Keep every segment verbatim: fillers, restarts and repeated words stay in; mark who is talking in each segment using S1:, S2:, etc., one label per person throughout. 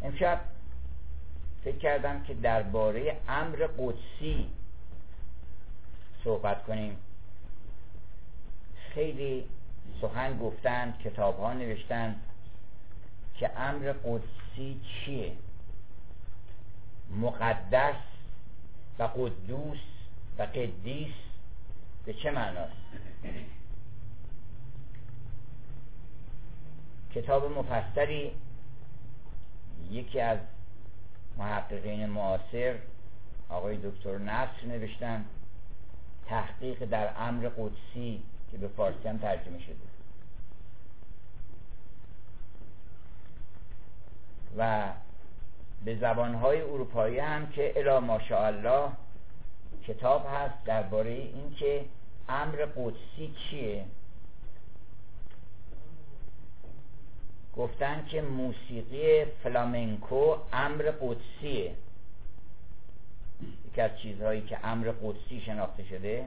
S1: امشب فکر کردم که درباره امر قدسی صحبت کنیم. خیلی سخن گفتن، کتاب ها نوشتن که امر قدسی چیه، مقدس و قدوس و قدیس به چه معناست. کتاب مفصلی یکی از محققین معاصر آقای دکتر نصر نوشتن، تحقیق در امر قدسی، که به فارسی هم ترجمه شده و به زبانهای اروپایی هم که الی ماشاءالله کتاب هست درباره این که امر قدسی چیه. گفتن که موسیقی فلامنکو امر قدسیه. یکی از چیزهایی که امر قدسی شناخته شده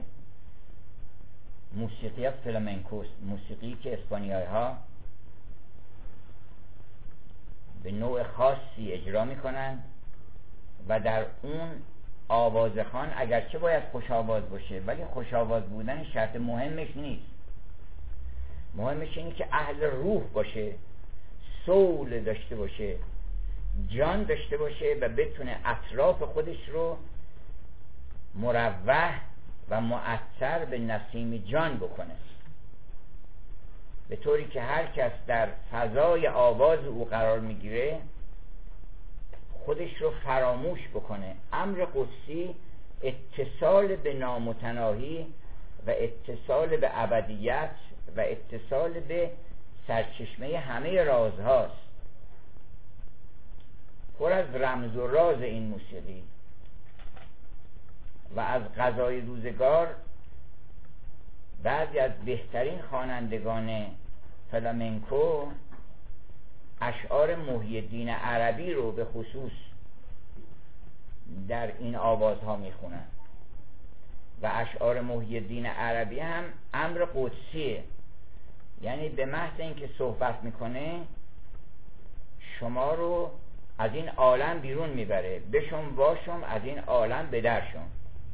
S1: موسیقی فلامنکوست، موسیقی که اسپانیایی ها به نوع خاصی اجرا میکنن و در اون آوازخوان اگرچه باید خوش آواز باشه ولی خوش آواز بودن شرط مهمش نیست. مهمش اینه که اهل روح باشه، سول داشته باشه، جان داشته باشه و بتونه اطراف خودش رو مروح و معطر به نسیم جان بکنه، به طوری که هر کس در فضای آواز او قرار میگیره خودش رو فراموش بکنه. امر قدسی اتصال به نامتناهی و اتصال به ابدیت و اتصال به سرچشمه همه رازهاست. پر از رمز و راز این موسیقی و از قضای روزگار بعضی از بهترین خوانندگان فلامنکو اشعار محی الدین عربی رو به خصوص در این آوازها میخونن و اشعار محی الدین عربی هم امر قدسیه، یعنی به محض اینکه صحبت میکنه شما رو از این عالم بیرون میبره، بشم واشم از این عالم بدرشم.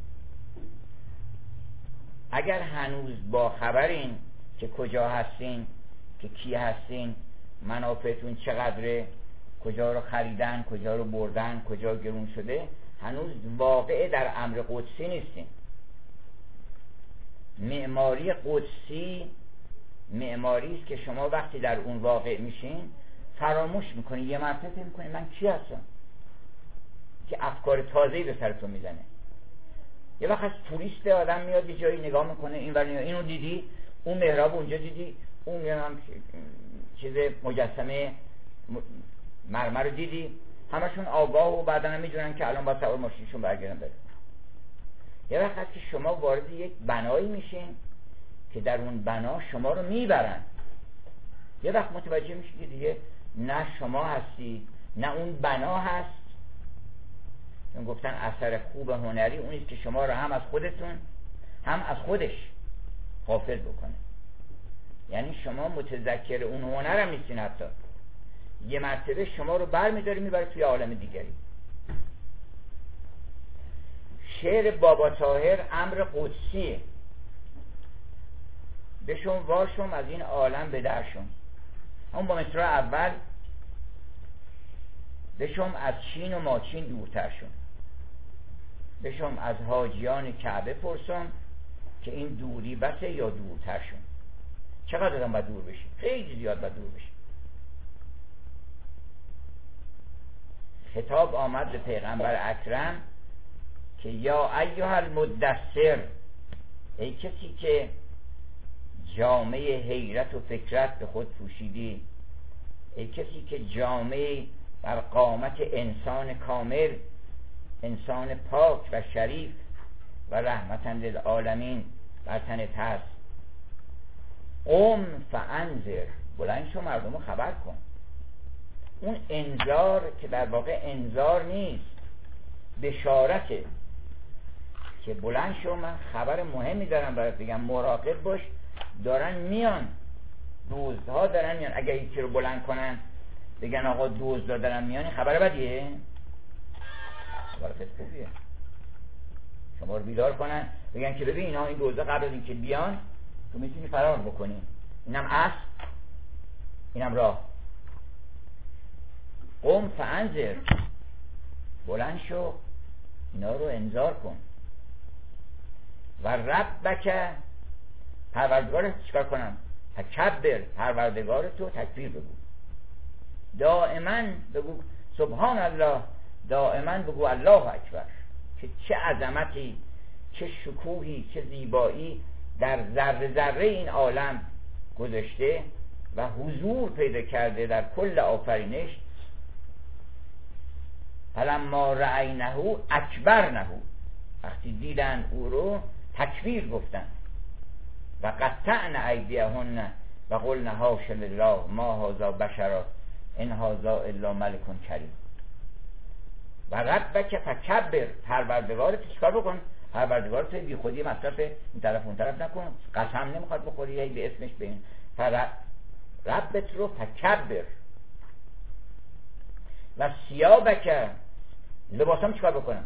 S1: اگر هنوز با خبرین که کجا هستین، که کی هستین، منافعتون چقدره، کجا رو خریدن، کجا رو بردن، کجا گرون شده، هنوز واقع در امر قدسی نیستین. معماری قدسی معماری است که شما وقتی در اون واقع میشین فراموش میکنین، یه مرتبه فکر میکنین من کی هستم، که افکار تازه‌ای به سرتون میزنه. یه وقت از توریست آدم میاد یه جایی نگاه میکنه، این ور اینو دیدی، اون محراب اونجا دیدی، اون هم چیز مجسمه مرمر رو دیدی، همشون آگاه و بعدن هم میدونن که الان با سوار ماشینشون برگردن بره. یه وقت که شما وارد یک بنایی میشین که در اون بنا شما رو میبرن، یه وقت متوجه میشی که دیگه نه شما هستی نه اون بنا هست. چون گفتن اثر خوب هنری اونیست که شما رو هم از خودتون هم از خودش غافل بکنه. یعنی شما متذکر اون هنر هم نیستین، حتی یه مرتبه شما رو بر میداره میبره توی عالم دیگری. شعر بابا طاهر امر قدسیه، بشم واشم از این عالم بدرشم. اون با مصرع اول بشم از چین و ماچین دورتر شم، بشم از حاجیان کعبه پرسم که این دوری بسه یا دورتر شم. چقدر آدم باید دور بشی؟ خیلی زیاد باید دور بشی. خطاب آمد به پیغمبر اکرم که یا ایها المدثر، ای کسی که جامعه حیرت و فکرت به خود پوشیدی، ای کسی که جامعه بر قامت انسان کامل، انسان پاک و شریف و رحمتاً للعالمین بر تنت هست، قم فانذر، بلند شو مردم رو خبر کن. اون انذار که در واقع انذار نیست، بشارته که بلند شو، من خبر مهمی دارم برات بگم، مراقب باش، دارن میان، دزدها دارن میان. اگر یکی رو بلند کنن بگن آقا دزدا دارن میان، خبر بدیه؟ خبر خوبیه. شما رو بیدار کنن بگن که ببین اینا این دزدا قبل از اینکه بیان تو میتونی فرار بکنی، اینم اصل اینم راه. قم فانذر، بلند شو اینا رو انذار کن. و ربک، پروردگار چیکار کنم؟ تکبر، پروردگار تو تکبیر بگو. دائما بگو سبحان الله، دائما بگو الله اکبر. که چه عظمتی، چه شکوهی، چه زیبایی در ذره ذره این عالم گذاشته و حضور پیدا کرده در کل آفرینش. فلما رأینه اکبرنه، وقتی دیدن او رو تکبیر گفتن. و قطعن ایدیهن و قلن حاش لله ما هذا بشرا ان هذا الا ملک کریم. و ربک فکبر، پروردگار تو چیکار بکن؟ پروردگار تو بی خودی مصرف این طرف اون طرف نکن. قسم نمیخواد بخوری هی به اسمش ببین. ربت رو فکبر. و ثیابک، لباسام چیکار بکنم؟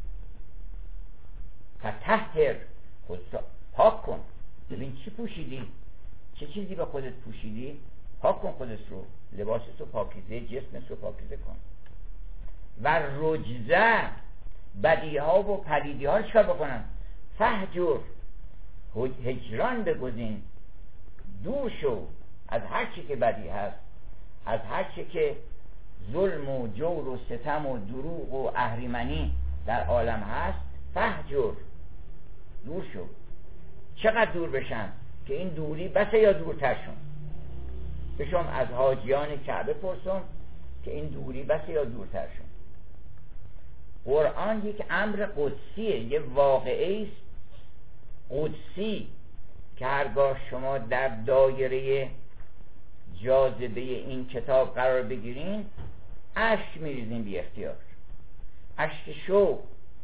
S1: فتحر، خودت پاک کن. ببین چی پوشیدی، چه چیزی به خودت پوشیدی، پاک کن خودت رو، لباست رو پاکیزه، جسمت رو پاکیزه کن. و رجزه، بدی ها و پلیدی ها رو چکار بکنن؟ فهجر، هجران بگزین، دور شو از هر چی که بدی هست، از هر چی که ظلم و جور و ستم و دروغ و اهریمنی در عالم هست. فهجر، دور شو. چقدر دور بشن که این دوری بسه یا دورتر شون؟ بشم از حاجیان کعبه پرسم که این دوری بسه یا دورتر شون؟ قرآن یک امر قدسیه، یه واقعه است قدسی که هرگاه شما در دایره جاذبه این کتاب قرار بگیرین اشک میریزین بی اختیار، اشک شوق،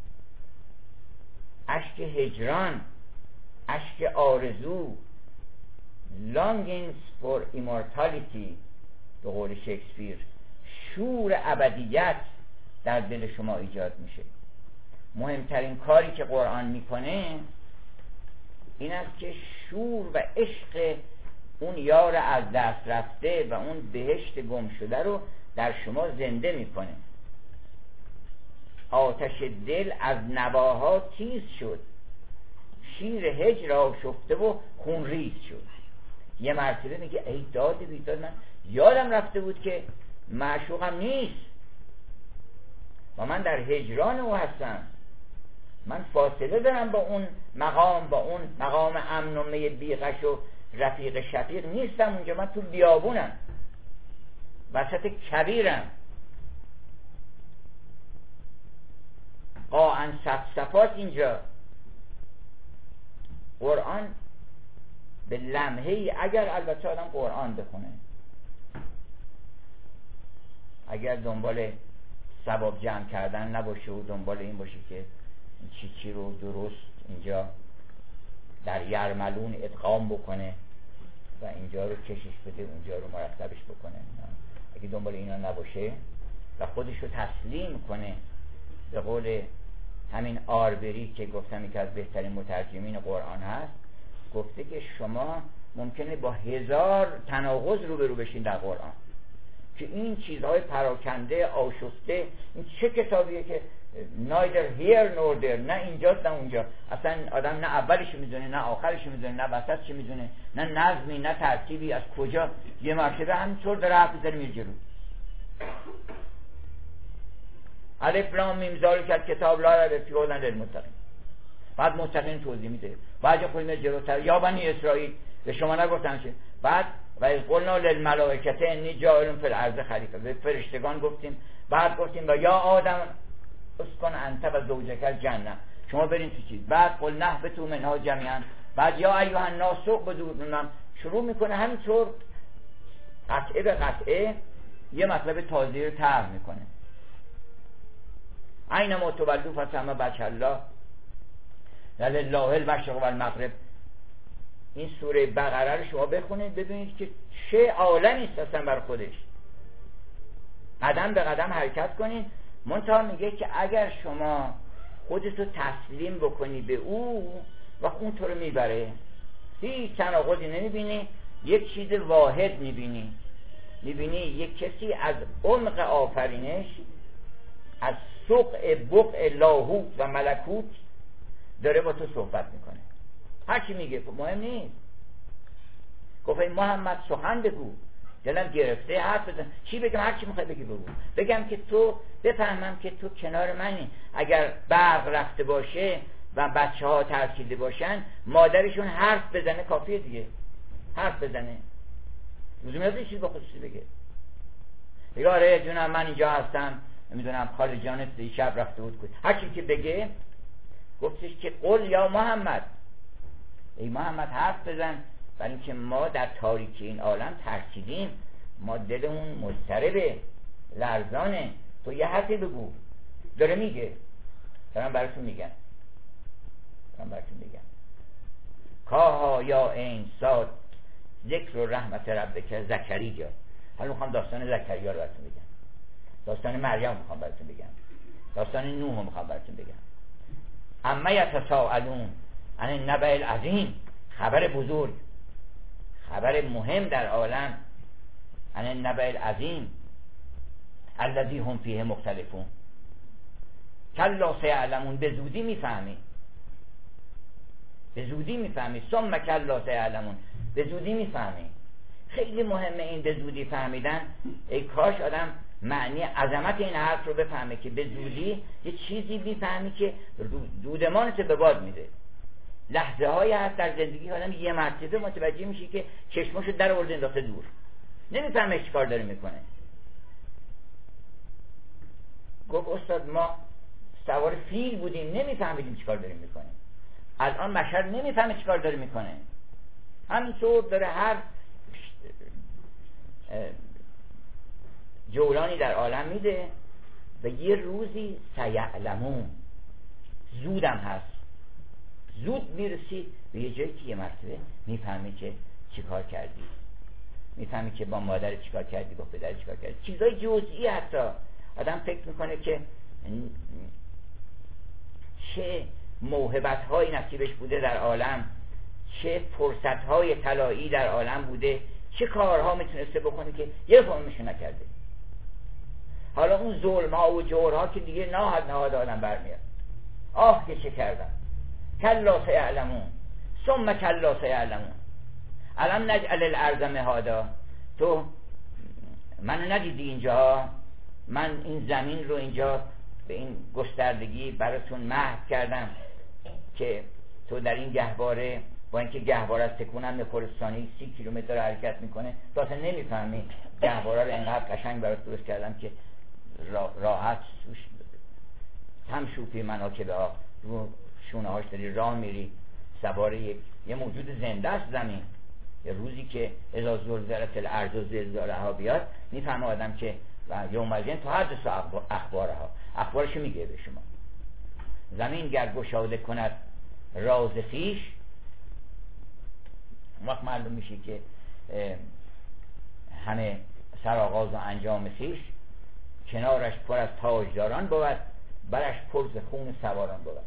S1: اشک هجران، اشک آرزو، longings for immortality به قول شکسپیر، شور ابدیت در دل شما ایجاد میشه. مهمترین کاری که قرآن میکنه این است که شور و عشق اون یار از دست رفته و اون بهشت گم شده رو در شما زنده میکنه. آتش دل از نواها تیز شد، شیر هجر آشفته و خون ریز شد. یه مرتبه میگه ای داد بیداد، من یادم رفته بود که معشوقم نیست و من در هجران او هستم، من فاصله دارم با اون مقام، با اون مقام امن و می بیغش و رفیق شفیق نیستم اونجا، من تو بیابونم وسط کبیرم. قاعن صفصفات اینجا. قرآن به لمحه‌ای، اگر البته آدم قرآن بخونه، اگر دنبال ثواب جمع کردن نباشه و دنبال این باشه که چی چی رو درست اینجا در یرملون ادغام بکنه و اینجا رو کشش بده اونجا رو مرتبش بکنه، اگه دنبال اینا نباشه و خودش رو تسلیم کنه به قول همین آربری که گفتم یکی از بهترین مترجمین قرآن هست، گفته که شما ممکنه با هزار تناقض روبرو بشین در قرآن، که این چیزهای پراکنده آشفته، این چه کتابیه که neither here nor there، نه اینجاست نه اونجا، اصلا آدم نه اولش میدونه نه آخرش میدونه نه وسطش میدونه، نه نظمی نه ترتیبی، از کجا یه مرتبه همینطور داره حرف میزنه میره جلو. الف لام میم ذالک کتاب لا ریب فیه هدی للمتقین. بعد متقین توضیح میده، بعد خود میاد جلوتر یا بنی اسرائیل به شما نگفتن چه؟ بعد و از قلنا للملائکه انی جاعل فی الارض خلیفه، به فرشتگان گفتیم، بعد گفتیم و یا آدم اسکن انت و زوجک الجنه، شما برین تو چیز، بعد قل نهبطوا منها جمیعا، بعد یا ایها الناس بدون، شروع میکنه همینطور قطعه به قطعه یه مطلب تازه رو طرح میکنه. اینما تولوا فثم وجه الله لله المشرق و المغرب. این سوره بقره رو شما بخونید ببینید که چه عالمی است اصلا بر خودش. قدم به قدم حرکت کنین. منتها میگه که اگر شما خودتو تسلیم بکنی به او و اون تو رو میبره، هیچ تناقضی نمیبینی، یک چیز واحد میبینی. میبینی یک کسی از عمق آفرینش، از سقع بقع لاهوت و ملکوت داره با تو صحبت میکنه. هر چی میگه مهم نیست. گفت محمد سخن بگو، دلم گرفته حرف بزن. چی بگم؟ هر چی میخوای بگی بگو. بگم که تو بفهمم که تو کنار منی. اگر برق رفته باشه و بچه ها ترسیده باشن، مادرشون حرف بزنه کافیه دیگه. حرف بزنه، لزومی نیست چیزی با خودش بگه. بگه آره جونم من اینجا هستم، نمیدونم خاله جانت شب رفته بود کجا. هر چی که بگه، گفتش که قل یا محمد، ای محمد حرف بزن، برای اینکه ما در تاریکی این عالم ترسیدیم، ما دلمون مضطربه، لرزانه. تو یه حرفی بگو. داره میگه، دارم براتون میگم دارم براتون میگم کاها یا این ساد ذکر و رحمت ربک زکریا. حالا میخوام داستان زکریا رو براتون بگم، داستان مریم میخوام براتون بگم، داستان نوح میخوام براتون بگم. اما یتساءلون عن النبأ العظیم، خبر بزرگ، خبر مهم در عالم. عن النبأ العظیم الذی هم فیه مختلفون. کلا سیعلمون، به زودی میفهمی، به زودی میفهمی. ثم کلا سیعلمون، به زودی میفهمی. خیلی مهمه این به زودی فهمیدن. ای کاش آدم معنی عظمت این حرف رو بفهمه که به زودی یه چیزی میفهمی که دودمانت به باد میده. لحظه های هست در زندگی آدم یه مرتبه متوجه میشه که چشماشو در آورده انداخته دور، نمیفهمه چی کار داره میکنه. گفت استاد ما سوار فیل بودیم نمیفهمیدیم چی کار داریم میکنیم. الان بشر نمیفهمه چی کار داره میکنه، همینطور داره هر جولانی در عالم میده و یه روزی سیعلمون، زودم هست، زود میرسی به یه جایی که یه مرتبه میفهمی که چی کار کردی، میفهمی که با مادر چی کار کردی، با پدر چی کار کردی. چیزای جزئی حتی آدم فکر میکنه که چه موهبت‌های نصیبش بوده در عالم، چه فرصت‌های طلایی در عالم بوده، چه کارها میتونسته بکنه که یه فهمش نکرده. حالا اون ظلم‌ها و جورها که دیگه ناهد نهاد آدم برمیاد. آه که چه کردم. کلا سیعلمون ثم کلا سیعلمون الم نجعل الارض مهادا. تو من ندیدی اینجا؟ من این زمین رو اینجا به این گستردگی براتون مهد کردم که تو در این گهواره، با اینکه گهواره از تکونم خرستانی سی کیلومتر حرکت میکنه، تو اصلا نمیفهمی گهواره رو اینقدر قشنگ برات درست کردم که راحت هم شوفی مناکبه ها رو شونه هاش داری راه میری، سوار یک یه موجود زنده است زمین. یه روزی که اذا زلزلت الارض زلزالها بیاد، میفهمه آدم که و یوم الدین تو حدث اخبارها، اخبارشو میگه به شما. زمین گر گشاده کند راز خویش، وقت معلوم میشه که همه سرآغاز و انجام خویش، کنارش پر از تاجداران بود، برش پر ز خون سواران بود.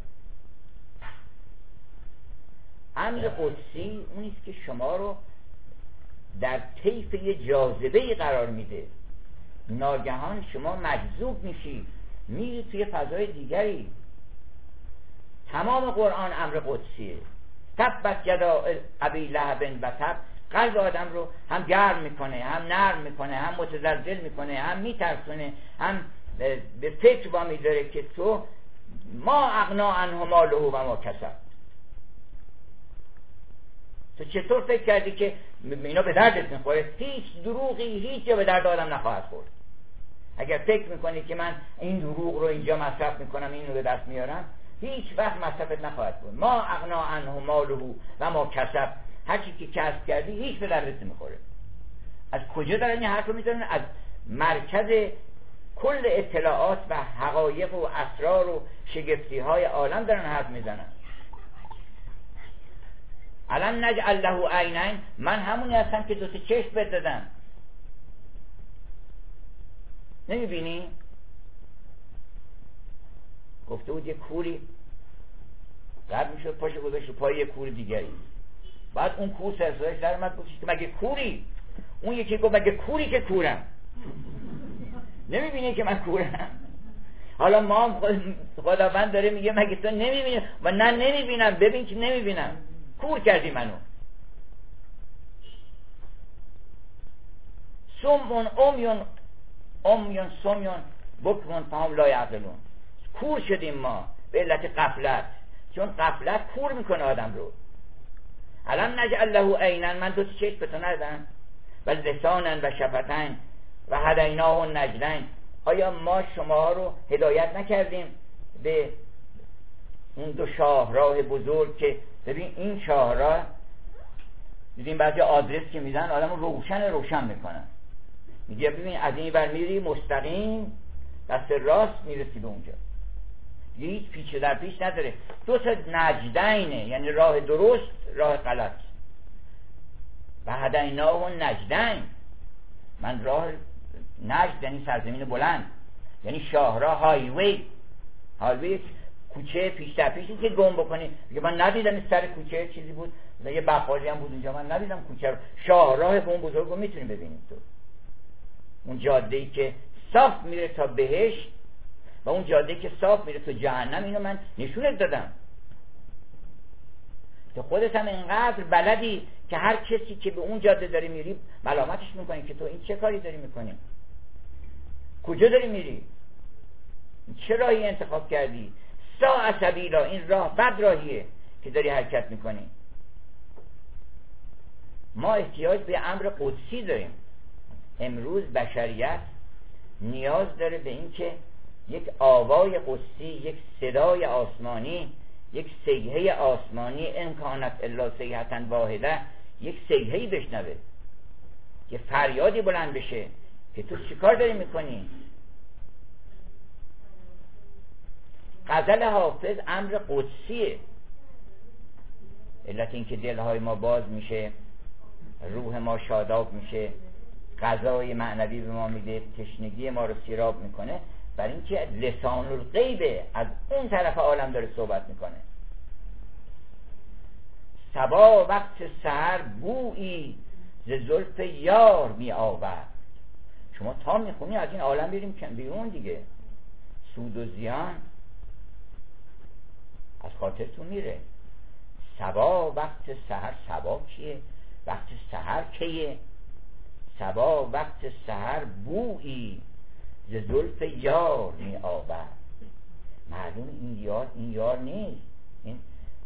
S1: امر قدسی اونیست که شما رو در طیف یه جاذبه‌ای قرار میده، ناگهان شما مجذوب میشی، میری توی فضای دیگری. تمام قرآن امر قدسیه. تبت یدا ابی لهب و تب، قلب آدم رو هم گرم میکنه، هم نرم میکنه، هم متزلزل میکنه، هم میترسونه، هم به فکر با میداره که تو ما اغنا عنه ماله و ما کسب. تو چطور فکر کردی که اینا به دردت میخوره؟ هیچ دروغی هیچ جا به درد آدم نخواهد خورد. اگر فکر میکنی که من این دروغ رو اینجا مصرف میکنم، اینو به دست میارم، هیچ وقت مصرفت نخواهد بود. ما اغنا عنه ماله و ما کسب، هر چی که کسب کردی هیچ به دردت نمیخوره. از کجا دارن این حرف رو میزنن؟ از مرکز کل اطلاعات و حقایق و اسرار و شگفتی های عالم دارن حرف میزنن. الان نجعل له عینین، من همونی هستم که دو تا چشم بهت دادم. نمیبینی؟ گفته بود یه کوری رد میشد پاشو گذاشت پای یه کور دیگری، بعد اون کور سرسایش در اومد گفتش که مگه کوری؟ اون یکی گفت مگه کوری که کورم؟ نمیبینی که من کورم؟ حالا ما خداوند داره میگه مگه تو نمیبینی؟ و نه نمیبینم، ببین که نمیبینم، کور کردی منو. سمون امیون امیون سمیون بکمون فهم لا یعقلون. کور شدیم ما به علت غفلت، چون غفلت کور میکنه آدم رو. الان نجعل له عینن، من دو تا چشم به تو ندادم، و لسانن و شفتین و هدیناه و نجدین. آیا ما شما رو هدایت نکردیم به اون دو شاهراه بزرگ که ببین این شاهراه دیدیم بعضی آدرس که میدن آدم رو روشن روشن میکنن، میگه ببین از این ور میری مستقیم دست راست میرسی به اونجا، هیچ پیچ در پیچ نداره. دو تا نجدینه، یعنی راه درست راه غلط. و هدیناه و نجدین، من راه نجد یعنی سرزمین بلند، یعنی شاهراه، هایوی. هایوی کوچه پیش در پیشی که گم بکنی. میگه من ندیدم سر کوچه چیزی بود، یه بقالی هم بود اونجا، من ندیدم کوچه رو. شاهراه به اون بزرگ رو میتونی ببینید تو، اون جاده‌ای که صاف میره تا بهشت و اون جاده‌ای که صاف میره تو جهنم، اینو من نشونت دادم. تو خودت هم اینقدر بلدی که هر کسی که به اون جاده داری میری ملامتش میکنی که تو این چه کاری داری میکنی؟ کجا داری میری؟ چه راهی انتخاب کردی؟ ساء سبیلا، این راه بد راهیه که داری حرکت میکنی. ما احتیاج به امر قدسی داریم. امروز بشریت نیاز داره به این که یک آوای قدسی، یک صدای آسمانی، یک صیحه آسمانی، امکانت الا صیحة واحده، یک صیحه‌ای بشنوه، یه فریادی بلند بشه که تو چیکار داری میکنی؟ غزل حافظ امر قدسیه. علت این که دلهای ما باز میشه، روح ما شاداب میشه، غذای معنوی به ما میده، تشنگی ما رو سیراب میکنه، برای اینکه لسان الغیبه، از اون طرف عالم داره صحبت میکنه. صبا وقت سحر بویی ز زلف یار می آورد. شما تا میخونی از این عالم بریم بیرون دیگه، سود و زیان از خاطرتون میره. صبا وقت سحر، صبا کیه؟ وقت سحر کیه؟ صبا وقت سحر بویی ز زلف یار می آورد. معلوم این یار این یار نیست، این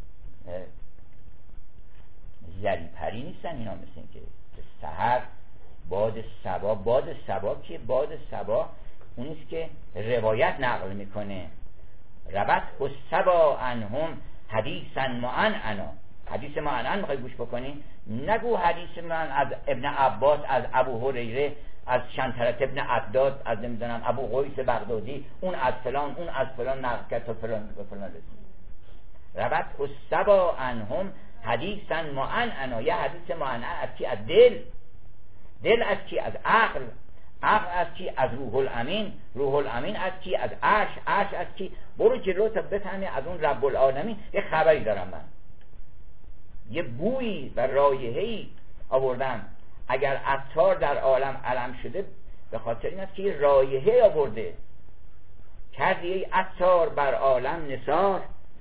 S1: زری پری نیستن اینا، مثل این که سحر باد صبا. باد صبا که باد صبا اونیست که روایت نقل میکنه. ربط و صبا عنهم حدیثا معنعنا. حدیث معنعن میخوای گوش بکنی؟ نگو حدیث من از ابن عباس، از ابو هریره، از شنطرت ابن عداد، از نمیدونم ابو قیس بغدادی، اون از فلان اون از فلان نقل کرد تا فلان به فلان رسید. ربط و صبا عنهم حدیثا معنعنا. یه حدیث معنعن از کی؟ از دل. دل از کی؟ از عقل. عقل از کی؟ از روح الامین. روح الامین از کی؟ از عرش. عرش از کی؟ برو جلو تا بفهمی از اون رب العالمین. یه خبری دارم من، یه بویی و رایحه‌ای آوردم. اگر عطار در عالم علم شده به خاطر این است که یه رایحه آورده. کردی ای عطار بر عالم نثار،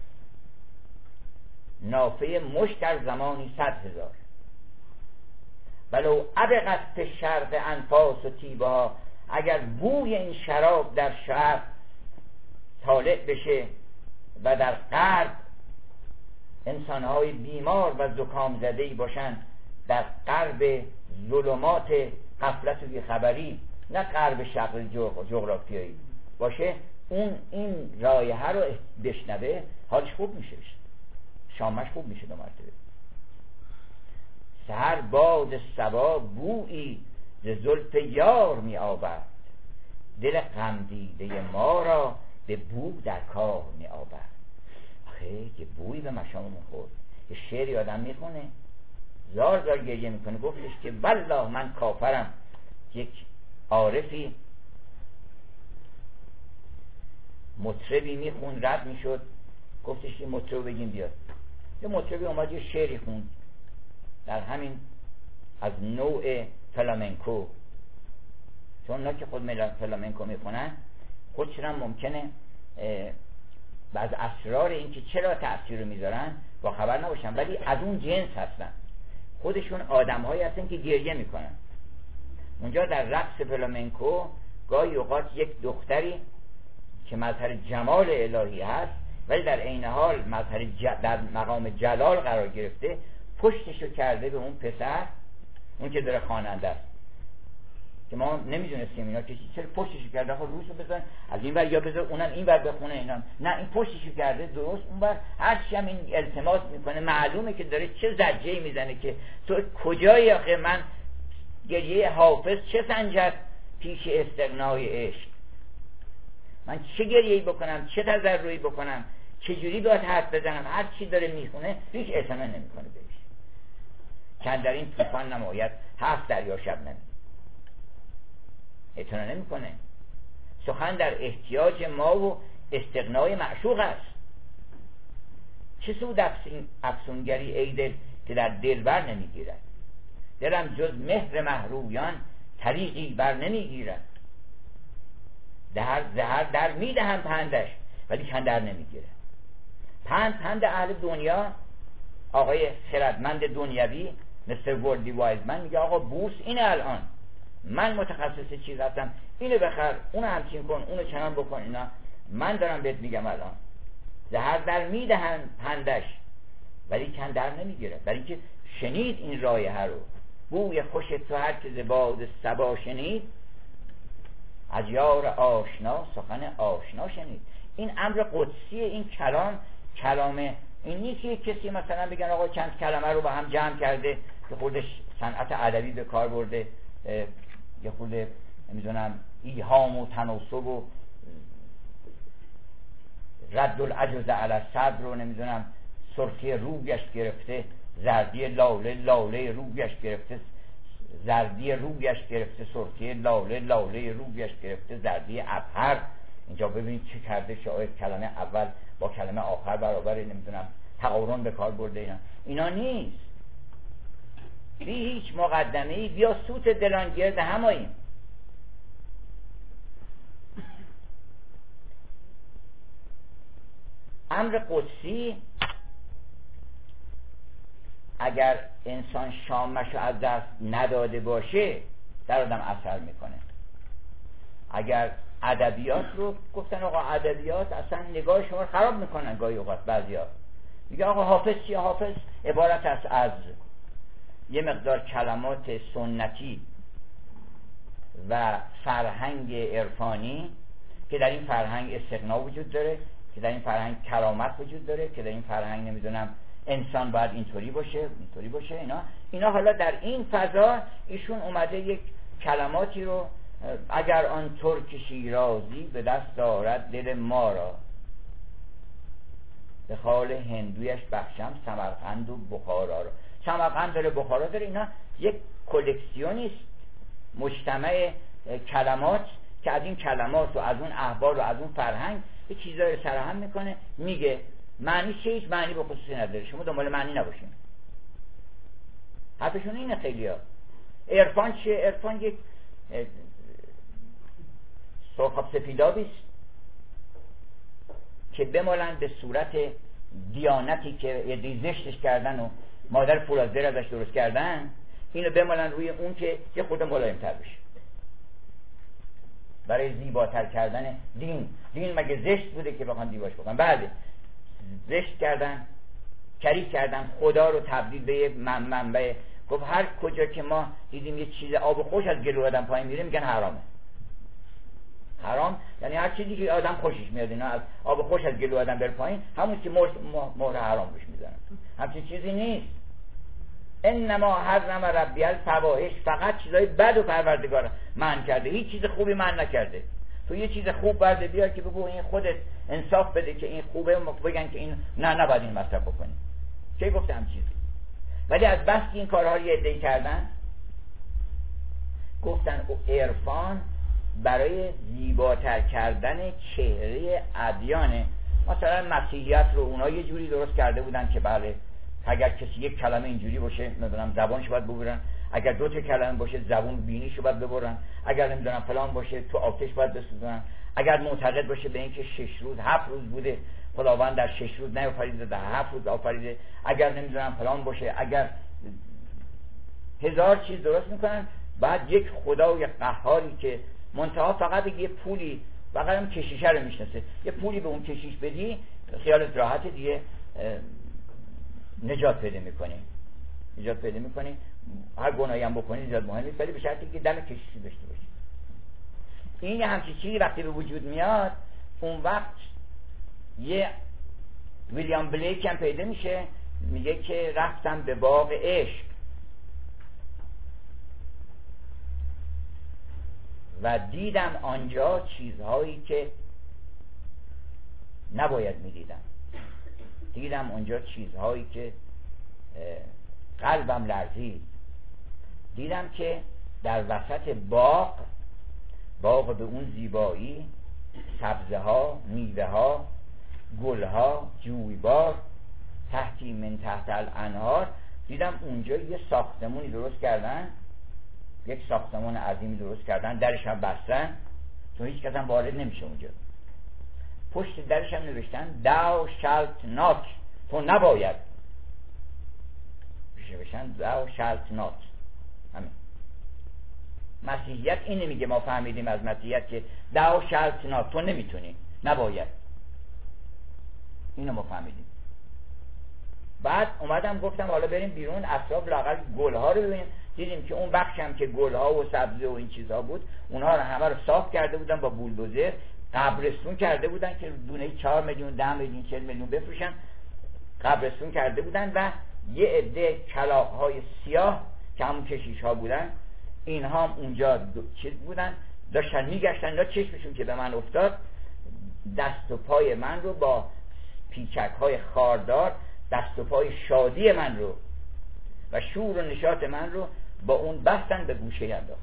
S1: نافه مشک در زمانی صد هزار. ولو ابقت شرق انفاس و تیبا، اگر بوی این شراب در شرق طالع بشه و در غرب انسانهای بیمار و زکام زده‌ای باشن، در غرب ظلمات غفلت و بیخبری، نه غرب شرق جغرافیایی باشه، اون این رایحه رو بشنوه، حالش خوب میشه، شامش خوب میشه دو مرتبه. سحر باد صبا بویی ز زلف یار می آورد، دل غم دیده ما را به بو در کار می آورد. آخه یه بویی به مشامون خورد. یه شعری آدم میخونه زار زار گریه میکنه، گفتش که والله من کافرم. یک عارفی مطربی میخوند رد میشد، گفتش این مطرب بگیم بیاد. یه مطربی اومد یه شعری خوند در همین از نوع فلامنکو، چون اونا که خود فلامنکو میخونن خودشون هم ممکنه بعض اسرار این که چرا تأثیر رو میذارن با خبر نباشن، ولی از اون جنس هستن، خودشون آدم هایی هستن که گریه میکنن. اونجا در رقص فلامنکو گاهی اوقات یک دختری که مظهر جمال الهی هست ولی در عین حال مظهر ج... در مقام جلال قرار گرفته، پشتشو کرده به اون پسر، اون که داره خواننده است که ما نمیدونستیم اینا که چرا پشتشو کرده، خب روشو بزن از این ور یا بذار اونم این ور بخونه اینا، نه این پشتشو کرده درست اون ور هرچی هم این التماس میکنه معلومه که داره چه زجه‌ای میزنه که تو کجایی آخه من گریه حافظ چه سنجد پیش استغنای عشق، من چه گریه‌ای بکنم، چه تضرعی بکنم، چه جوری باید حرف بزنم، هر چی داره میخونه هیچ اعتنا نمیکنه بهش. چند در این طوفان نماید هفت دریا شبنم، اعتنا نمیکنه. سخن در احتیاج ما و استغنای معشوق است. چه سود افسونگری ای دل که در دل بر نمیگیرد، دلم جز مهر محرویان طریقی بر نمیگیرد. در زهر در میدهم پندش ولی کن در نمیگیره. پند پند اهل دنیا، آقای خردمند دنیوی مثل وردی وایزمن میگه آقا بورس اینه، الان من متخصص چیز هستم، اینو بخر، اونو همچین کن، اونو چنان بکن، اینا من دارم بهت میگم الان. زهر در میدهن پندش ولی کن در نمیگیره، برای اینکه شنید این رایحه رو، بوی خوش تو هر که ز باد صبا شنید، از یار آشنا سخن آشنا شنید. این امر قدسیه، این کلام کلام این نیست که کسی مثلا بگن آقا چند کلمه رو با هم جمع کرده که خودش صنعت ادبی به کار برده، یه خود نمیدونم ایهام و تناسب و رد العجز علی الصدر رو نمیدونم سرخی رویش گرفته، زردی لاله لاله رویش گرفته، زردی رویش گرفته سرخی لاله لاله رویش گرفته، زردی عبهر. اینجا ببینید چه کرده شاعر، کلمه اول با کلمه آخر برابر نمیدونم تقارن به کار برده. اینا اینا نیست، بی هیچ مقدمه‌ای بیا سوت دلان گرد هماییم. امر قدسی اگر انسان شامش رو از دست نداده باشه در آدم اثر میکنه. اگر ادبیات رو گفتن آقا ادبیات اصلا نگاه شما رو خراب میکنن، گاهی اوقات بعضیا میگه آقا حافظ چیه؟ حافظ عبارت است از یه مقدار کلمات سنتی و فرهنگ عرفانی که در این فرهنگ استغنا وجود داره، که در این فرهنگ کرامت وجود داره، که در این فرهنگ نمیدونم انسان باید اینطوری باشه اینطوری باشه. اینا اینا حالا در این فضا ایشون اومده یک کلماتی رو، اگر آن ترک شیرازی به دست دارد دل ما را، به خال هندویش بخشم سمرقند و بخارا را. سمرقند داره، بخارا داره، اینا یک کلکسیونیست مجتمع کلمات که از این کلمات و از اون احوال و از اون فرهنگ یه چیزایی رو سرهم میکنه، میگه معنی چه؟ هیچ معنی به خصوصی نداره، شما دنبال معنی نباشین. حرفشون اینه خیلی ها. عرفان چیه؟ عرفان یک سرخاب سفیدابیست که بمالن به صورت دیانتی که یه دیزشتش کردن و مادر فولادزر ازش درست کردن، اینو بمالن روی اون که یه خود ملایم‌تر بشه برای زیباتر کردن دین. دین مگه زشت بوده که بخوان دیواش بکنن؟ بله زشت کردن، کری کردن، خدا رو تبدیل به یه منبع. گفت هر کجا که ما دیدیم یه چیز آب خوش از گلو آدم پایین میره میگن حرامه. حرام یعنی هر چیزی که آدم خوشش میاد، اینا از آب خوش از گلو آدم بره پایین همون که مهر حرام روش میزنن. همچین چیزی نیست. انما حرم ربی الفواحش، فقط چیزای بد و پروردگار منع کرده، هیچ چیز خوبی منع نکرده. تو یه چیز خوب برده بیار که بگو این خودت انصاف بده که این خوبه، بگن که این نه نباید این مصرف بکنی. چه گفته هم چیزی؟ ولی از بس که این کارها رو یه عده‌ای کردن، گفتن عرفان برای زیباتر کردن چهره ادیانه. مثلا مسیحیت رو اونا یه جوری درست کرده بودن که بله اگر کسی یک کلمه اینجوری باشه نمیدونم زبانش باید ببرن، اگر دو تا کلمه باشه زبون بینیشو باید ببرن، اگر نمیدونم فلان باشه تو آتش باید بسوزونن، اگر معتقد باشه به اینکه شش روز هفت روز بوده خداوند در شش روز نیافریده در هفت روز آفریده، اگر نمیدونم فلان باشه، اگر هزار چیز درست میکنن. بعد یک خدای قهاری که منتها فقط یه پولی فقط هم کشیشه رو میشناسه، یه پولی به اون کشیش بدی خیالت راحت دیگه نجات پیدا میکنی نجات پیدا میکنی هر گناهی هم بکنی زیاد مهم نیست، ولی به شرطی که دم کشیشی داشته باشی. این همچین چیزی وقتی به وجود میاد اون وقت یه ویلیام بلیک هم پیدا میشه، میگه که رفتم به باغ عشق و دیدم آنجا چیزهایی که نباید میدیدم، دیدم اونجا چیزهایی که قلبم لرزید. دیدم که در وسط باغ باغ به اون زیبایی، سبزه ها، میوه ها، گل ها، جویبار، تحتی من تحت الانهار، دیدم اونجا یه ساختمونی درست کردن، یک ساختمان عظیمی درست کردن، درش هم بستن چون هیچ کس هم وارد نمیشه اونجا. پشت درش هم نوشتن thou shalt not، تو نباید. نوشتن thou shalt not. همین مسیحیت اینه میگه، ما فهمیدیم از مسیحیت که thou shalt not، تو نمیتونی، نباید. اینو ما فهمیدیم. بعد اومدم گفتم حالا بریم بیرون اطراف لااقل گلها رو ببینیم. دیدیم که اون بخش هم که گلها و سبزه و این چیزها بود اونها رو همه رو صاف کرده بودن با بولدوزر، قبرستون کرده بودن که دونه چهار میلیون ده میلیون چهل میلیون بفروشن، قبرستون کرده بودن. و یه عده کلاغ‌های سیاه که همون کشیش ها بودن، اینها هم اونجا چیز بودن، داشتن میگشتن. اینا چشمشون که به من افتاد، دست و پای من رو با پیچک های خاردار، دست و پای شادی من رو و شور و نشاط من رو با اون بستن به گوشه انداخت.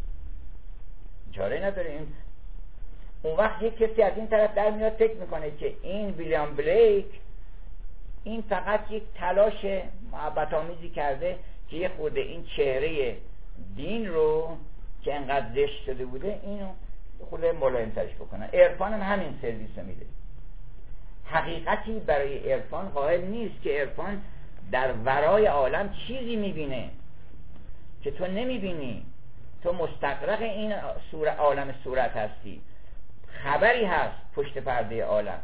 S1: چاره نداره. این اون وقت یک کسی از این طرف در میاد فکر میکنه که این ویلیام بلیک این فقط یک تلاش محبت آمیزی کرده که یه خورده این چهره دین رو که انقدر زشت شده بوده اینو خورده ملایم ترش بکنن. عرفان هم همین سرویس رو میده. حقیقتی برای عرفان قائل نیست که عرفان در ورای عالم چیزی میبینه که تو نمیبینی. تو مستغرق این صورت عالم صورت هستی، خبری هست پشت پرده عالم،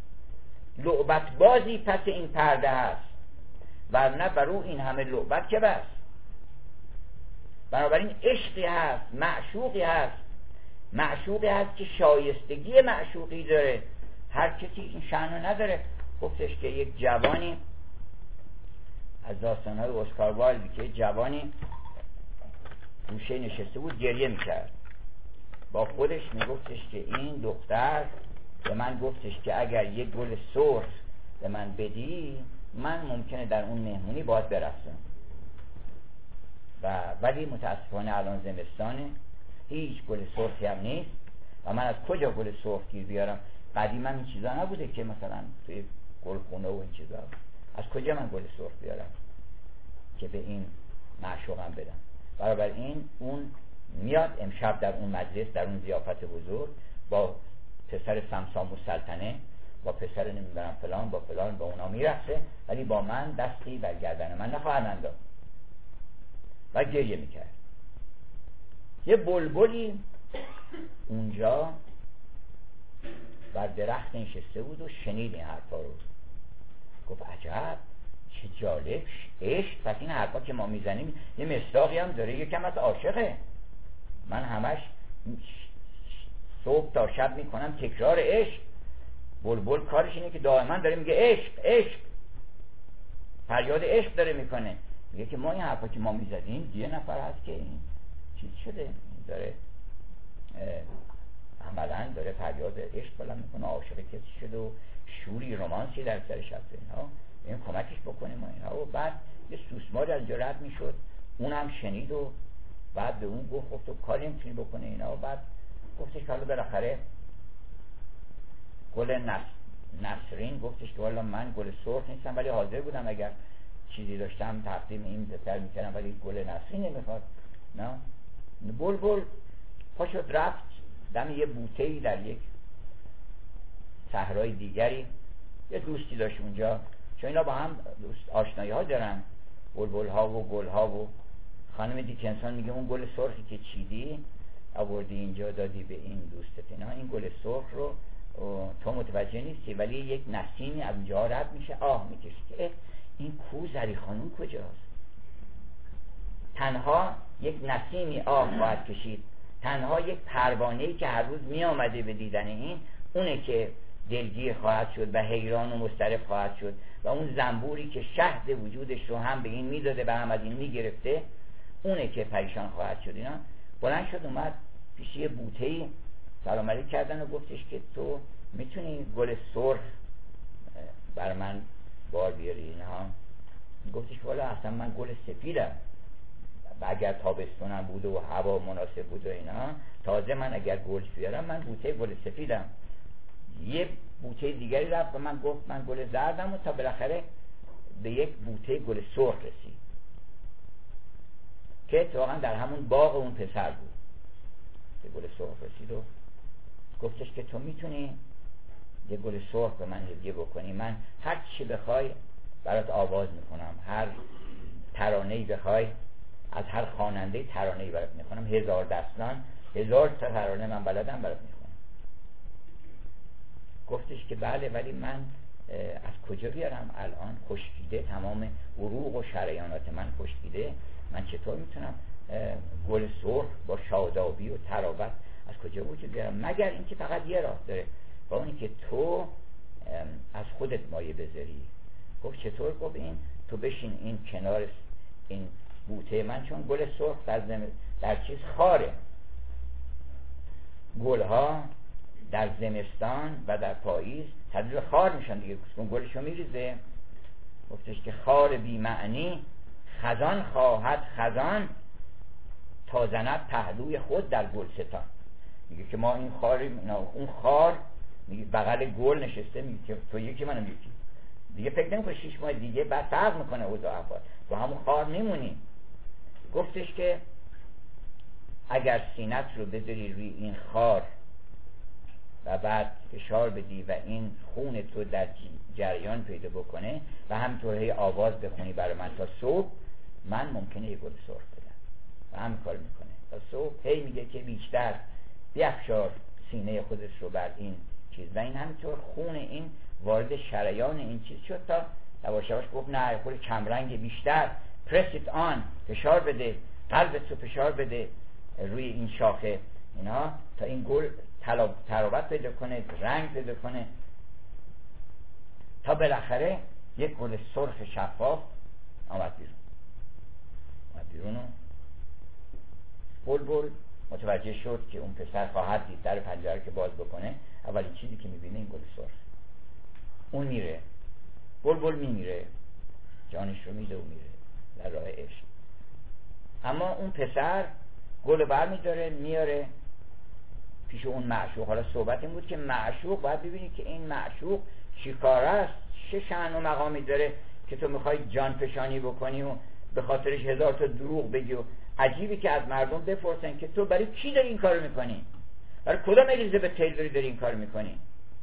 S1: لعبت بازی پس این پرده هست، ورنه برو این همه لعبت که بس. بنابراین عشقی هست، معشوقی هست، معشوقی هست که شایستگی معشوقی داره. هر کسی این شأنو نداره. گفتش که یک جوانی از داستان‌های اسکار وایلد که جوانی گوشه نشسته بود گریه میکرد، با خودش میگفتش که این دختر به من گفتش که اگر یک گل سرخ به من بدی من ممکنه در اون مهمونی باید برقصم، و ولی متاسفانه الان زمستانه، هیچ گل سرخی هم نیست و من از کجا گل سرخ گیر بیارم؟ قدیما این چیزا نبوده که مثلا توی گلخونه و این چیزا، از کجا من گل سرخ بیارم که به این معشوقم بدم؟ برابر این اون میاد امشب در اون مجلس، در اون ضیافت بزرگ، با پسر سمسام و سلطنه، با پسر نمیدونم فلان، با فلان، با اونا میرقصه، ولی با من دستی بر گردن من نخواهد انداخت. و گریه میکرد. یه بلبلی اونجا بر درخت نشسته بود و شنید این حرفا رو. گفت عجب، چه جالب، عشق. پس این حرفا که ما میزنیم یه مصداقی هم داره، یکم از عاشقه. من همش صبح تا شب میکنم تکرار عشق. بلبل کارش اینه که دائما داره میگه عشق عشق، فریاد عشق داره میکنه. میگه که ما این حرفا که ما میزدیم یه نفر هست که این چیز شده، داره عملا داره فریاد عشق بلند میکنه، عاشق کسی شده و شوری رومانسی در سرش هست، اینها این کمکش بکنیم و اینها. و بعد یه سوسماری از اینجا رد میشد، اونم شنید و بعد به اون گفت تو کاری نمیتونی بکنه اینا. و بعد گفتش حالا بالاخره گل نصر نسرین گفتش که والا من گل سرخ نیستم ولی حاضر بودم اگر چیزی داشتم تقدیم این بهتر میکردم ولی گل نسرین نمیخواد. نه بلبل پا شد رفت دم یه بوته‌ای در یک صحرای دیگری، یه دوستی داشت اونجا، چون اینا با هم آشنایی ها دارن، بلبل ها و گل ها. و خانم دیکنسون میگه اون گل سرخی که چیدی آوردی اینجا دادی به این دوستت، اینا این گل سرخ رو تو متوجه نیستی ولی یک نسیمی از اونجا رد میشه آه میکشه که این کو زری خانم کجاست. تنها یک نسیمی آه خواهد کشید، تنها یک پروانه‌ای که هر روز می آمده به دیدن این، اونه که دلگیر خواهد شد و حیران و مضطرب خواهد شد و اون زنبوری که شهد وجودش رو هم به این میداده و هم از این میگرفته، اونه که پریشان خواهد شد. اینا بلند شد اومد پیش یه بوته‌ای سلام علیک کردن و گفتش که تو میتونی گل سرخ بر من بار بیاری اینها؟ گفتش که والا اصلا من گل سفیدم و اگر تابستونم بود و هوا مناسب بود و اینا، تازه من اگر گل بیارم من بوته گل سفیدم. یه بوته دیگری رفت و من گفت من گل زردم و تا بالاخره به یک بوته گل سرخ رسید که اتفاقا در همون باغ اون پسر بود که گل سرخ رسید و گفتش که تو میتونی یه گل سرخ به من هدیه بکنی، من هر چی بخوای برات آواز میکنم، هر ترانه‌ای بخوای از هر خواننده ترانه‌ای برات میخونم، هزار دستان هزار تا ترانه من بلدم برات میخونم. گفتش که بله ولی من از کجا بیارم الان خشکیده، تمام عروق و شریانات من خشکیده، من چطور میتونم گل سرخ با شادابی و تراوت از کجا وجود بیارم مگر اینکه فقط یه راه داره و اونی که تو از خودت مایه بذاری. گفت چطور؟ گفت این تو بشین این کنار این بوته من، چون گل سرخ در, زم... در چیز خاره، گلها در زمستان و در پاییز تبدیل خار میشن دیگه، گلشو میریزه. گفتش که خار بی معنی خزان خواهد خزان تا زند پهلوی خود در گلستان. میگه که ما این خار اون خار میگه بغل گل نشسته، میگه که تو یکی منم یکی دیگه، فکر نمی‌کنی شش ماه دیگه بعد فرق میکنه اوضاع احوال، تو همون خار میمونی. گفتش که اگر سینت رو بذاری روی این خار و بعد فشار بدی و این خون تو در جریان پیدا بکنه و همینطور هی آواز بخونی برای من تا صبح، من ممکنه یه گل سرخ بدم. و هم کار میکنه تا صبح، هی میگه که بیشتر بیفشار سینه خودش رو بر این چیز و این همینطور خون این وارد شریان این چیز شد تا یواش یواش گفت نه خود کمرنگ بیشتر، press it on، فشار بده، قلبت رو فشار بده روی این شاخه اینا تا این گل تراوت پیدا کنه، رنگ پیدا کنه، تا بالاخره یک گل سرخ شفاف آمد بیرون. آمد بیرون و بلبل متوجه شد که اون پسر خواهد دید در پنجره که باز بکنه، اولین چیزی که میبینه این گل سرخ. اون میره، بلبل میمیره، جانش رو میده و میره در راه عشق. اما اون پسر گل بر میداره میاره پیش اون معشوق. حالا صحبت این بود که معشوق باید ببینی که این معشوق چیکاره است، چه شأن و مقامی داره که تو میخوای جان فشانی بکنی و به خاطرش هزار تا دروغ بگی. و عجیبی که از مردم بپرسن که تو برای کی داری این کارو میکنی، برای کدام الیزابت تیلوری داری این کار میکنی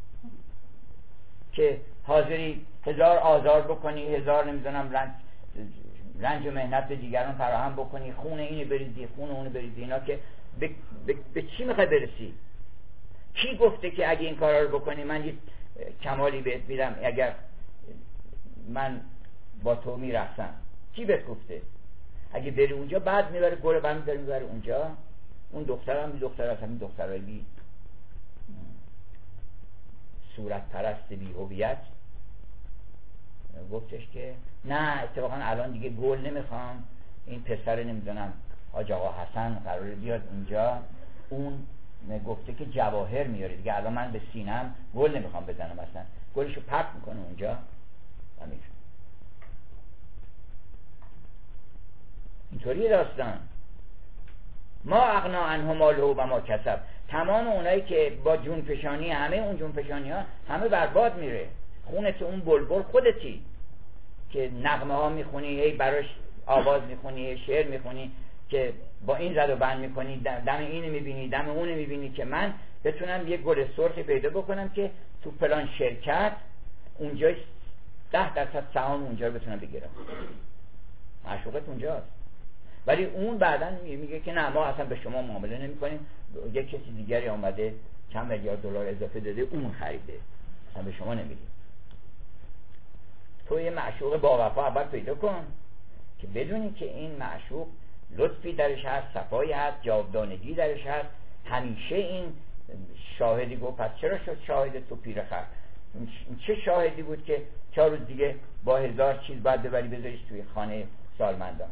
S1: که حاضری هزار آزار بکنی، هزار نمیدونم رنج رنج و مهنت به دیگران فراهم بکنی، خون اینو بریزی خون اونو بریزی، اینا که به, به, به چی میخوای برسی؟ کی گفته که اگه این کارا رو بکنی من یه کمالی بهت میدم اگر من با تو میرقصم؟ کی بهت گفته؟ اگه بری اونجا بعد میبره گل بر میداره میبره اونجا، اون دختر هم دختر هست، همین دخترهای بی صورت پرست بی هویت. گفتش که نه اتفاقا الان دیگه گل نمیخوام، این پسر نمیدونم حاج آقا حسن قراره بیاد اونجا، اون گفته که جواهر میاره دیگه، الان من به سینم گل نمیخوام بزنم، اصلا گلشو پرت میکنه اونجا و میره. اینطوری داستان. ما اغنا عنه ماله و ما کسب. تمام اونایی که با جون فشانی، همه اون جون فشانی ها همه برباد میره. خونت اون بلبل خودتی که نغمه ها میخونی، هی براش آواز میخونی، شعر میخونی که با این زد و بند میکنی، دم اینو میبینی، دم اونو میبینی که من بتونم یه گل سرخی پیدا بکنم که تو پلان شرکت اونجا ده درصد سهام اونجا رو بتونم بگیرم. معشوقت اونجاست. ولی اون بعداً میگه که نه، ما اصلا به شما معامله نمی‌کنیم، یک کسی دیگری آمده چند میلیارد دلار اضافه داده اون خریده، اصلا به شما نمیدیم. تو یه معشوق با وفا اول پیدا کن که بدونی که این معشوق لطفی درش هست، صفایی هست، جاودانگی درش هست. همیشه این شاهدی گفت پس چرا شد شاهد تو پیرخر؟ چه شاهدی بود که چهار روز دیگه با هزار چیز باید ببری بذاریش توی خانه سالمندان؟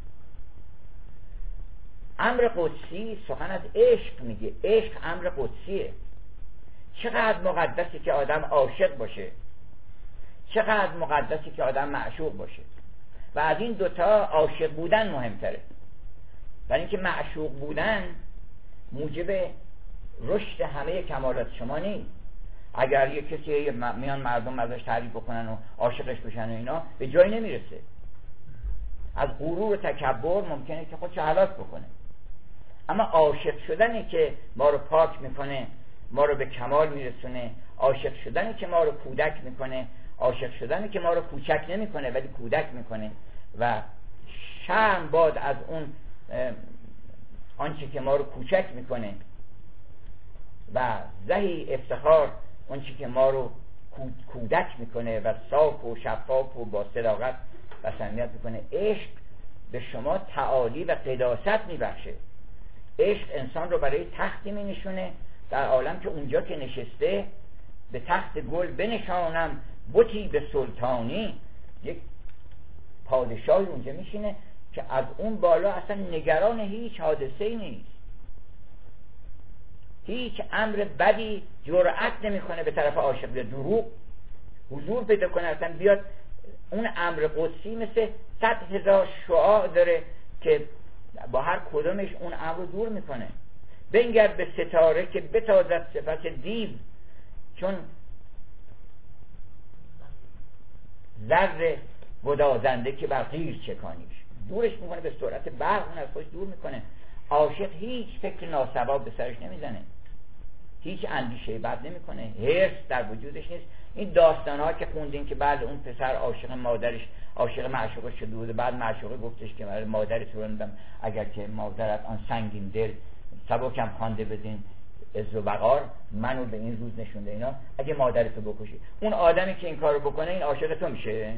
S1: امر قدسی سخن از عشق میگه. عشق امر قدسیه. چقدر مقدسی که آدم عاشق باشه، چقدر مقدسی که آدم معشوق باشه. و از این دوتا عاشق بودن مهمتره، برای اینکه معشوق بودن موجب رشد همه کمالات شما نیست. اگر یک کسی میان مردم ازش تعریف بکنن و عاشقش بشن و اینا، به جایی نمیرسه. از غرور و تکبر ممکنه که خودشو هلاک بکنه. اما عاشق شدنی که ما رو پاک میکنه، ما رو به کمال میرسونه. عاشق شدنی که ما رو کودک میکنه. عاشق شدنی که ما رو کوچک نمیکنه ولی کودک میکنه. و شرم باد از اون آنچه که ما رو کوچک میکنه و زهی افتخار آنچه که ما رو کودک میکنه و صاف و شفاف و با صداقت و صمیمیت میکنه. عشق به شما تعالی و قداست میبخشه. عشق انسان رو برای تختی می نشونه در عالم که اونجا که نشسته به تخت گل بنشانم بتی به سلطانی. یک پادشاهی اونجا میشینه که از اون بالا اصلا نگران هیچ حادثه‌ای نیست، هیچ امر بدی جرأت نمیکنه به طرف عاشق بیاد، دروغ حضور پیدا کنه، اصلا بیاد. اون امر قدسی مثل صد هزار شعاع داره که با هر کدومش اون امر رو دور میکنه. بنگر به ستاره که بتازد صفت دیو، چون ذره گدازنده که بر غیر چکانیش. دورش میکنه به سرعت برق، اون از خودش دور میکنه. عاشق هیچ فکر ناصواب به سرش نمیزنه، هیچ اندیشه بد نمیکنه، حرص در وجودش نیست. این داستان ها که خوندین که بعد اون پسر عاشق مادرش، عاشق معشوقش شده بود، بعد معشوقه گفتش که مادر تو رو اگر که مادرت آن سنگین دل سبکم خوانده بدین عز و وقار منو به این روز نشونده، اینا اگه مادرتو بکشی، اون آدمی که این کارو بکنه این عاشق تو میشه.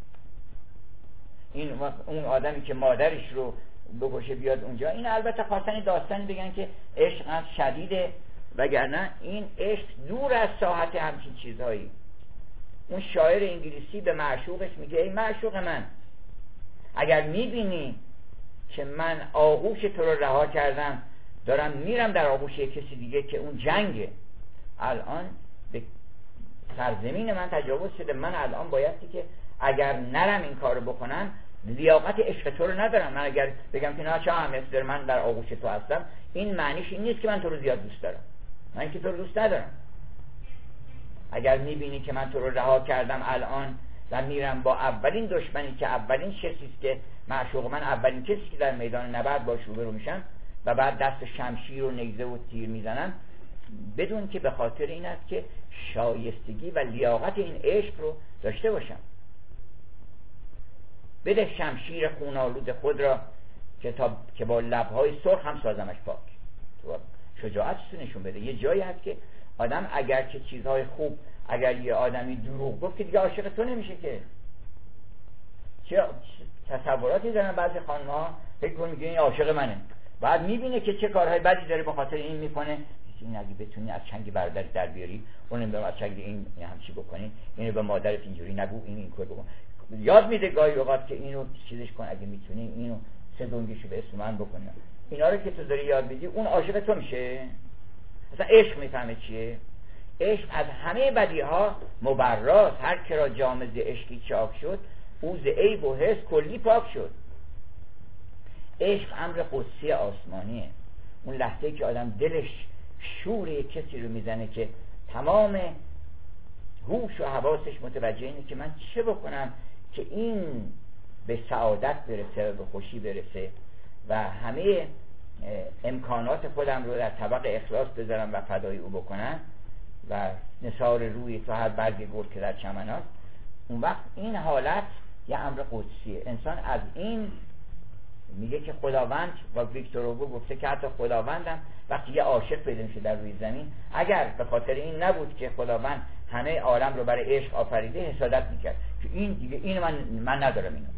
S1: این اون آدمی که مادرش رو بکشه بیاد اونجا. این البته خواستن داستانی بگن که عشق از شدیده، وگرنه این عشق دور از ساحت همچین چیزهایی. اون شاعر انگلیسی به معشوقش میگه ای معشوق من، اگر میبینی که من آغوش تو رو رها کردم، دارم میرم در آغوش کسی دیگه که اون جنگه، الان به سرزمین من تجاوز شده، من الان بایستی که اگر نرم این کارو بکنم لیاقت عشق تو رو ندارم. من اگر بگم که نه چه اهمیتی داره من در آغوش تو هستم، این معنیش این نیست که من تو رو زیاد دوست دارم، من که تو رو دوست ندارم. اگر میبینی که من تو رو رها کردم الان و میرم با اولین دشمنی که اولین کسیست که معشوق من، اولین کسی که در میدان نبرد باش روبرو میشم و بعد دست شمشیر و نیزه و تیر میزنم، بدون که به خاطر این است که شایستگی و لیاقت این عشق رو داشته باشم. بده شمشیر خونالود خود را که تا که با لبهای سرخ هم سازمش پاک. شجاعتش نشون بده. یه جایی هست که آدم اگر که چیزهای خوب، اگر یه آدمی دروغ گفت که دیگه عاشق تو نمیشه که. چه تصوراتی دارن بعضی خانم‌ها، فکر کنه میگه این عاشق منه، بعد میبینه که چه کارهای بدی داره به خاطر این میکنه. این اگه بتونی از چنگ برادرت در بیاری، اونم برام از چنگ این همچی بکنی، اینو به مادرت اینجوری نگو، این این کار بکن. یاد میده گاهی اوقات که اینو چیزش کن، اگه میتونی اینو سه دنگیشو به اسم من بکنی. اینا رو که تو داری یاد میدی، اون عاشق تو میشه. اصلا عشق میفهمه چیه؟ عشق از همه بدیها مبراست. هر که را جام ز عشقی چاک شد، او ز عیب و حس کلی پاک شد. عشق امر قدسی آسمانیه. اون لحظه که آدم دلش شور یک کسی رو میزنه که تمام هوش و حواسش متوجه اینه که من چه بکنم که این به سعادت برسه و به خوشی برسه و همه امکانات خودم رو در طبق اخلاص بذارم و فدای او بکنم و نثار روی تو هر برگ گل که در چمن هست. اون وقت این حالت یه امر قدسیه. انسان از این میگه که خداوند، و ویکتور هوگو گفته که حتی خداوندم وقتی یه عاشق پیدا میشه در روی زمین، اگر به خاطر این نبود که خداوند همه عالم رو برای عشق آفریده، حسادت میکرد که این دیگه این من من ندارم اینو.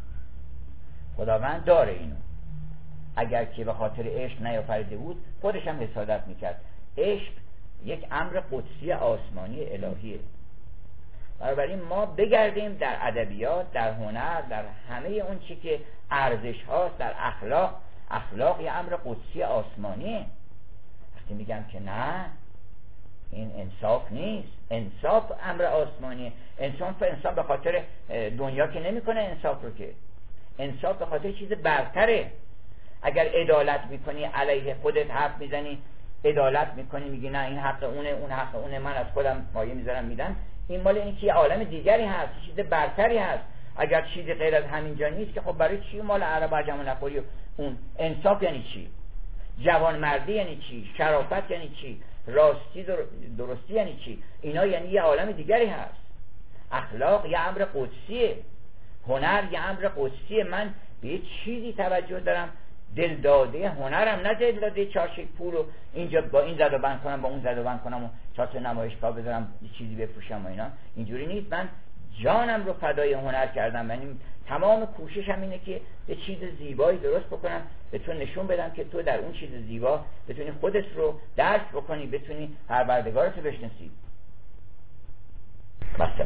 S1: خداوند داره اینو. اگر که به خاطر عشق نیافریده بود خودش هم حسادت میکرد. عشق یک امر قدسی آسمانی الهیه. بنابراین ما بگردیم در ادبیات، در هنر، در همه اون چی که ارزش هاست، در اخلاق. اخلاق یه امر قدسی آسمانیه. وقتی میگم که نه این انصاف نیست، انصاف امر آسمانیه. انسان انسان به خاطر دنیا که نمیکنه انصاف رو، که انصاف به خاطر چیز برتره. اگر عدالت میکنی علیه خودت حرف میزنی، عدالت میکنی میگی نه این حق اونه اون حق اونه، من از خودم مایه میذارم میدم، این مال این که عالم دیگری هست، چیز برتری هست. اگر چیزی غیر از همین جا نیست که خب برای چی مال عرب عجم و نخوری؟ اون انصاف یعنی چی؟ جوانمردی یعنی چی؟ شرافت یعنی چی؟ راستی در... درستی یعنی چی؟ اینا یعنی یه عالم دیگری هست. اخلاق یه امر قدسیه. هنر یه امر قدسیه. من به یه چیزی توجه دارم، دل داده هنرم، نه دل داده چارشک پول و اینجا با این زد و بند کنم با اون زد و بند کنم و چهار تا نمایشگاه بذارم یه چیزی بفروشم و اینا. اینجوری نیست. من جانم رو فدای هنر کردم. یعنی تمام کوششم اینه که یه چیز زیبایی درست بکنم، به تو نشون بدم که تو در اون چیز زیبا بتونی خودت رو درک بکنی، بتونی پروردگارت رو بشناسی. بس.